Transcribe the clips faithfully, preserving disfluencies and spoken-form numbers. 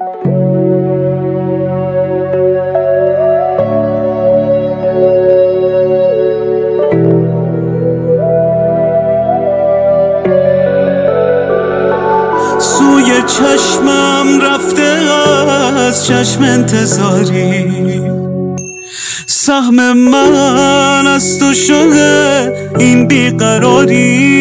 سوی چشمم رفته از چشم انتظاری، سهم من از تو شده این بیقراری.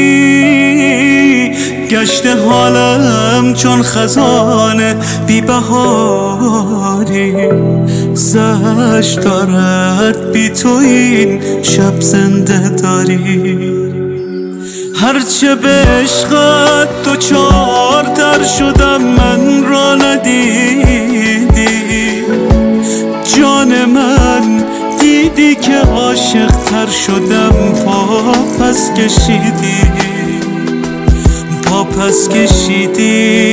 گشته حالم چون خزانه بی بهاری، زش دارد بی تو این شب زنده داری. هرچه به عشقت دو چار تر شدم من را ندیدی، جان من دیدی که عاشق تر شدم پا پس کشیدی، پا پس کشیدی.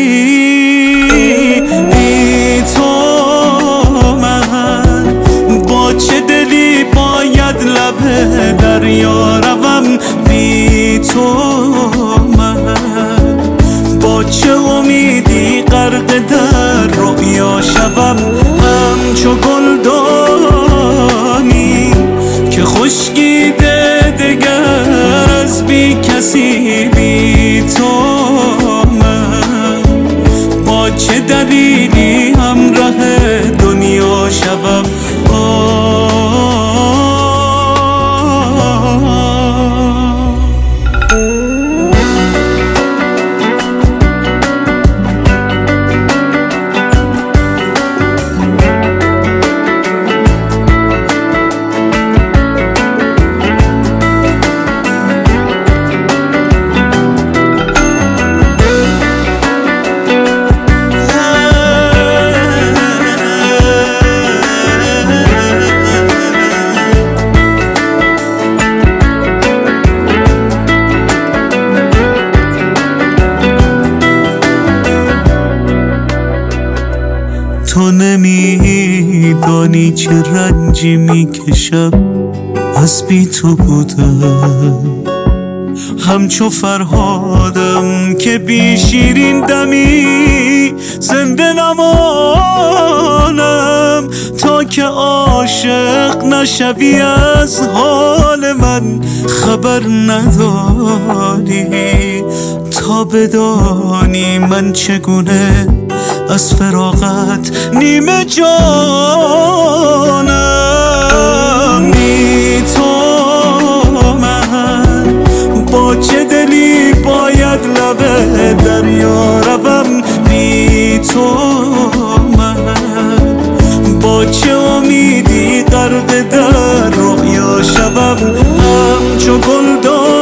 بی تو من با چه دلی باید لب دریا روم، بی تو من با چه امیدی غرق در رؤیا شوم. همچو گلدانی که خشکیده دگر از بی کسی، بی تو من با چه دلیلی همراه دنیا شوم. تو نمیدانی چه رنجی میکشم از بی تو بودم، همچو فرهادم که بی شیرین دمی زنده نمانم. تا که عاشق نشوی از حال من خبر نداری، تا بدانی من چگونه از فراقت نیمه جانم. بی تو من با چه دلی باید لب دریا روم، بی تو من با چه امیدی غرق در رؤیا شوم. همچو گلدان